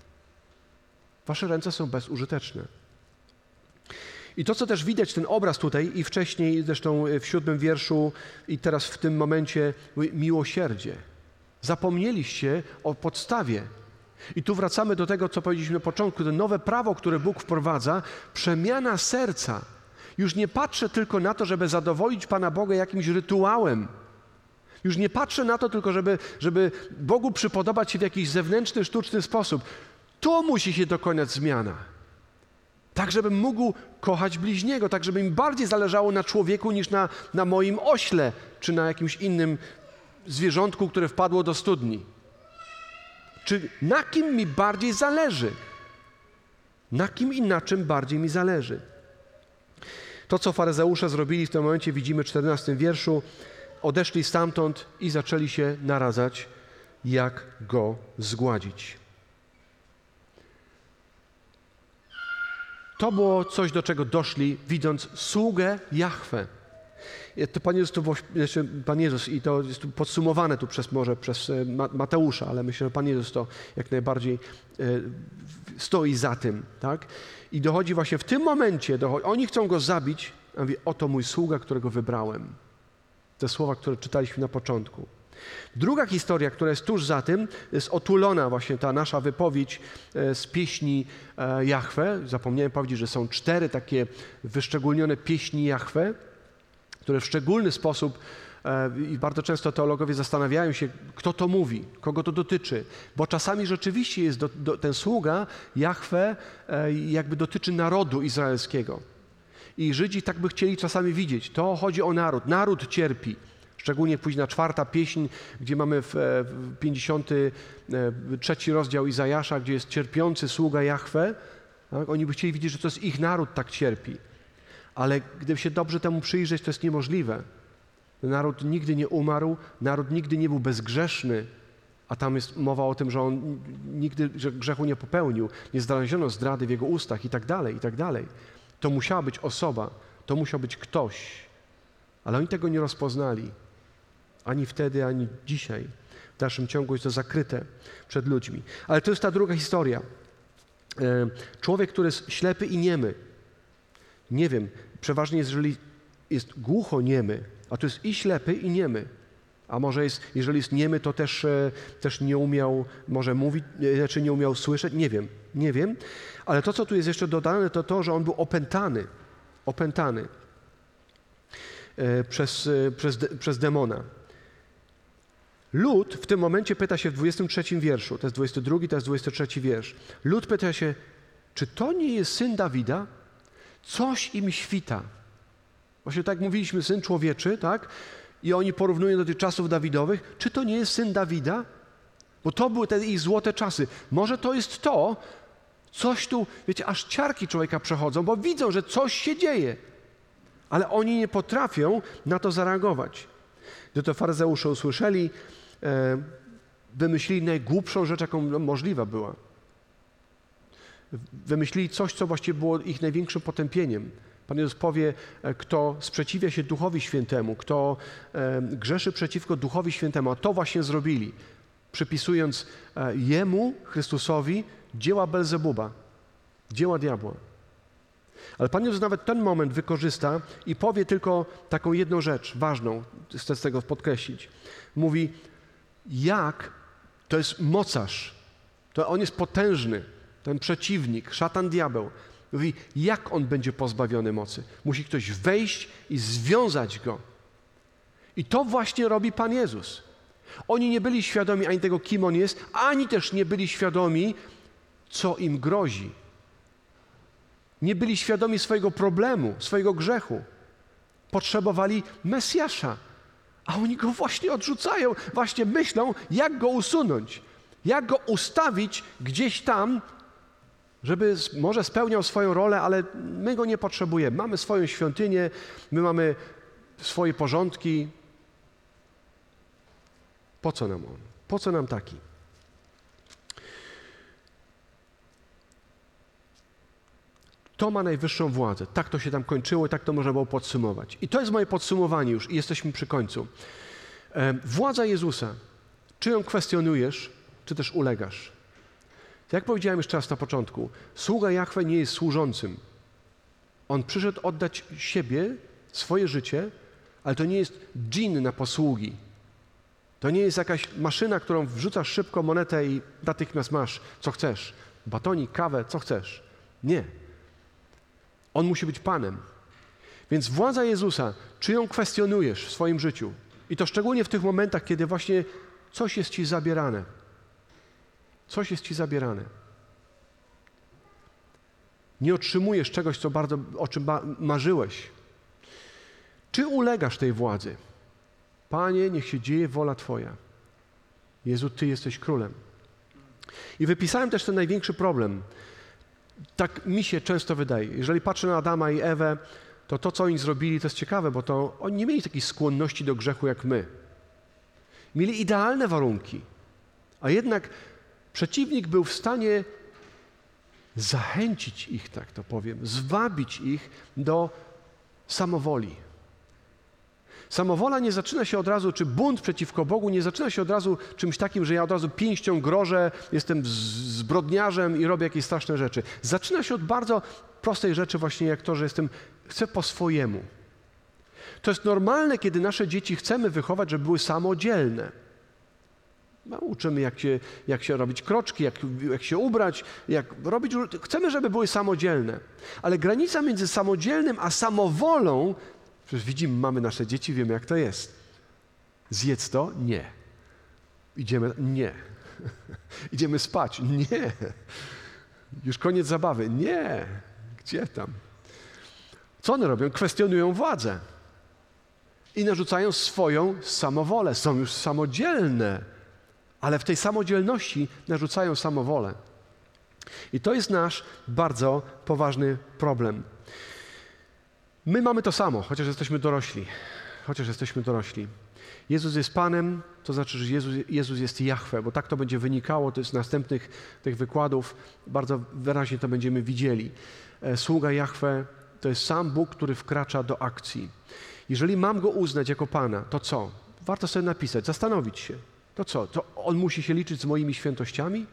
Wasze ręce są bezużyteczne. I to, co też widać, ten obraz tutaj i wcześniej, zresztą w siódmym wierszu i teraz w tym momencie, miłosierdzie. Zapomnieliście o podstawie. I tu wracamy do tego, co powiedzieliśmy na początku, to nowe prawo, które Bóg wprowadza, przemiana serca. Już nie patrzę tylko na to, żeby zadowolić Pana Boga jakimś rytuałem. Już nie patrzę na to tylko, żeby, żeby Bogu przypodobać się w jakiś zewnętrzny, sztuczny sposób. Tu musi się dokonać zmiana. Tak, żebym mógł kochać bliźniego, tak, żeby mi bardziej zależało na człowieku niż na, na moim ośle, czy na jakimś innym zwierzątku, które wpadło do studni. Czy na kim mi bardziej zależy? Na kim i na czym bardziej mi zależy? To, co faryzeusze zrobili w tym momencie, widzimy w czternastym wierszu, odeszli stamtąd i zaczęli się naradzać, jak go zgładzić. To było coś, do czego doszli, widząc sługę Jahwe. To Pan Jezus, to, Pan Jezus i to jest tu podsumowane tu przez, może przez Mateusza, ale myślę, że Pan Jezus to jak najbardziej stoi za tym, tak? I dochodzi właśnie w tym momencie, dochodzi, oni chcą go zabić, a mówi, oto mój sługa, którego wybrałem. Te słowa, które czytaliśmy na początku. Druga historia, która jest tuż za tym, jest otulona właśnie ta nasza wypowiedź z pieśni Jahwe. Zapomniałem powiedzieć, że są cztery takie wyszczególnione pieśni Jahwe. które w szczególny sposób i bardzo często teologowie zastanawiają się, kto to mówi, kogo to dotyczy, bo czasami rzeczywiście jest do, do, ten sługa Jahwe jakby dotyczy narodu izraelskiego. I Żydzi tak by chcieli czasami widzieć. To chodzi o naród. Naród cierpi. Szczególnie późna czwarta pieśń, gdzie mamy w pięćdziesiąty trzeci rozdział Izajasza, gdzie jest cierpiący sługa Jahwe. Tak? Oni by chcieli widzieć, że to jest ich naród tak cierpi. Ale gdyby się dobrze temu przyjrzeć, to jest niemożliwe. Naród nigdy nie umarł, naród nigdy nie był bezgrzeszny, a tam jest mowa o tym, że on nigdy że grzechu nie popełnił, nie znaleziono zdrady w jego ustach i tak dalej, i tak dalej. To musiała być osoba, to musiał być ktoś, ale oni tego nie rozpoznali. Ani wtedy, ani dzisiaj. W dalszym ciągu jest to zakryte przed ludźmi. Ale to jest ta druga historia. Człowiek, który jest ślepy i niemy. Nie wiem, przeważnie jeżeli jest głuchoniemy, a to jest i ślepy, i niemy. A może jest, jeżeli jest niemy, to też, też nie umiał może mówić, znaczy nie umiał słyszeć, nie wiem, nie wiem. Ale to, co tu jest jeszcze dodane, to to, że on był opętany, opętany przez, przez, przez demona. Lud w tym momencie pyta się w dwudziestym trzecim wierszu, to jest dwudziesty drugi, to jest dwudziesty trzeci wiersz. Lud pyta się, czy to nie jest syn Dawida? Coś im świta. Właśnie tak jak mówiliśmy, syn człowieczy, tak? I oni porównują do tych czasów Dawidowych. Czy to nie jest syn Dawida? Bo to były te ich złote czasy. Może to jest to, coś tu, wiecie, aż ciarki człowieka przechodzą, bo widzą, że coś się dzieje. Ale oni nie potrafią na to zareagować. Gdy to faryzeusze usłyszeli, e, wymyślili najgłupszą rzecz, jaką możliwa była. Wymyślili coś, co właściwie było ich największym potępieniem. Pan Jezus powie, kto sprzeciwia się Duchowi Świętemu, kto e, grzeszy przeciwko Duchowi Świętemu, a to właśnie zrobili, przypisując e, Jemu, Chrystusowi, dzieła Belzebuba, dzieła diabła. Ale Pan Jezus nawet ten moment wykorzysta i powie tylko taką jedną rzecz ważną, chcę z tego podkreślić. Mówi, jak to jest mocarz, to on jest potężny, ten przeciwnik, szatan diabeł. Mówi, jak on będzie pozbawiony mocy? Musi ktoś wejść i związać go. I to właśnie robi Pan Jezus. Oni nie byli świadomi ani tego, kim on jest, ani też nie byli świadomi, co im grozi. Nie byli świadomi swojego problemu, swojego grzechu. Potrzebowali Mesjasza, a oni go właśnie odrzucają, właśnie myślą, jak go usunąć, jak go ustawić gdzieś tam, żeby może spełniał swoją rolę, ale my go nie potrzebujemy. Mamy swoją świątynię, my mamy swoje porządki. Po co nam on? Po co nam taki? To ma najwyższą władzę. Tak to się tam kończyło i tak to można było podsumować. I to jest moje podsumowanie już i jesteśmy przy końcu. E, władza Jezusa. Czy ją kwestionujesz, czy też ulegasz? Jak powiedziałem jeszcze raz na początku, sługa Jahwe nie jest służącym. On przyszedł oddać siebie, swoje życie, ale to nie jest dżin na posługi. To nie jest jakaś maszyna, którą wrzucasz szybko monetę i natychmiast masz, co chcesz. Batonik, kawę, co chcesz. Nie. On musi być Panem. Więc władza Jezusa, czy ją kwestionujesz w swoim życiu? I to szczególnie w tych momentach, kiedy właśnie coś jest ci zabierane. Coś jest ci zabierane. Nie otrzymujesz czegoś, co bardzo, o czym marzyłeś. Czy ulegasz tej władzy? Panie, niech się dzieje wola Twoja. Jezu, Ty jesteś królem. I wypisałem też ten największy problem. Tak mi się często wydaje. Jeżeli patrzę na Adama i Ewę, to to, co oni zrobili, to jest ciekawe, bo to oni nie mieli takiej skłonności do grzechu jak my. Mieli idealne warunki, a jednak przeciwnik był w stanie zachęcić ich, tak to powiem, zwabić ich do samowoli. Samowola nie zaczyna się od razu, czy bunt przeciwko Bogu nie zaczyna się od razu czymś takim, że ja od razu pięścią grożę, jestem zbrodniarzem i robię jakieś straszne rzeczy. Zaczyna się od bardzo prostej rzeczy właśnie jak to, że jestem, chcę po swojemu. To jest normalne, kiedy nasze dzieci chcemy wychować, żeby były samodzielne. No, uczymy, jak się, jak się robić kroczki, jak, jak się ubrać, jak robić. Chcemy, żeby były samodzielne. Ale granica między samodzielnym a samowolą Przecież widzimy, mamy nasze dzieci, wiemy jak to jest. Zjedz to? Nie. Idziemy? Nie. Idziemy spać? Nie. Już koniec zabawy? Nie. Gdzie tam? Co one robią? Kwestionują władzę i narzucają swoją samowolę. Są już samodzielne, ale w tej samodzielności narzucają samowolę. I to jest nasz bardzo poważny problem. My mamy to samo, chociaż jesteśmy dorośli. Chociaż jesteśmy dorośli. Jezus jest Panem, to znaczy, że Jezus, Jezus jest Jahwe, bo tak to będzie wynikało, to jest z następnych tych wykładów, bardzo wyraźnie to będziemy widzieli. Sługa Jahwe to jest sam Bóg, który wkracza do akcji. Jeżeli mam Go uznać jako Pana, to co? Warto sobie napisać, zastanowić się. To co? To On musi się liczyć z moimi świętościami?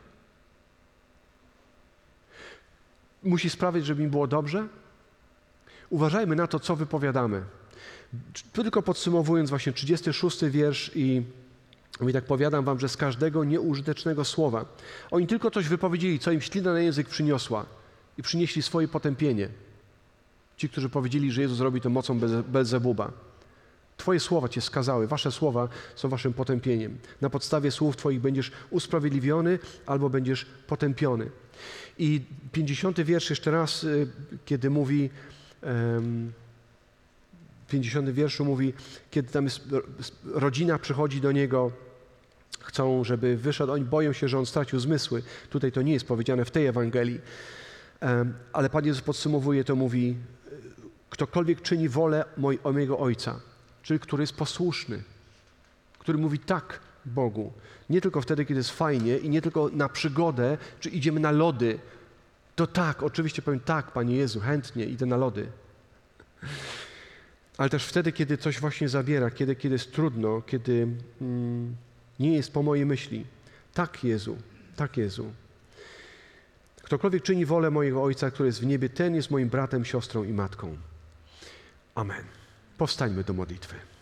Musi sprawić, żeby mi było dobrze? Uważajmy na to, co wypowiadamy. Tylko podsumowując właśnie trzydziesty szósty wiersz i mówi tak, powiadam wam, że z każdego nieużytecznego słowa. Oni tylko coś wypowiedzieli, co im ślina na język przyniosła i przynieśli swoje potępienie. Ci, którzy powiedzieli, że Jezus robi to mocą Belzebuba. Twoje słowa cię skazały, wasze słowa są waszym potępieniem. Na podstawie słów twoich będziesz usprawiedliwiony albo będziesz potępiony. I pięćdziesiąty wiersz jeszcze raz, kiedy mówi, um, pięćdziesiąty wierszu mówi, kiedy tam jest, rodzina przychodzi do niego, chcą, żeby wyszedł, oni boją się, że on stracił zmysły. Tutaj to nie jest powiedziane w tej Ewangelii, um, ale Pan Jezus podsumowuje to, mówi, ktokolwiek czyni wolę moj, mojego Ojca, czyli który jest posłuszny, który mówi tak Bogu. Nie tylko wtedy, kiedy jest fajnie i nie tylko na przygodę, czy idziemy na lody. To tak, oczywiście powiem tak, Panie Jezu, chętnie idę na lody. Ale też wtedy, kiedy coś właśnie zabiera, kiedy, kiedy jest trudno, kiedy mm, nie jest po mojej myśli. Tak, Jezu, tak, Jezu. Ktokolwiek czyni wolę mojego Ojca, który jest w niebie, ten jest moim bratem, siostrą i matką. Amen. Powstańmy do modlitwy.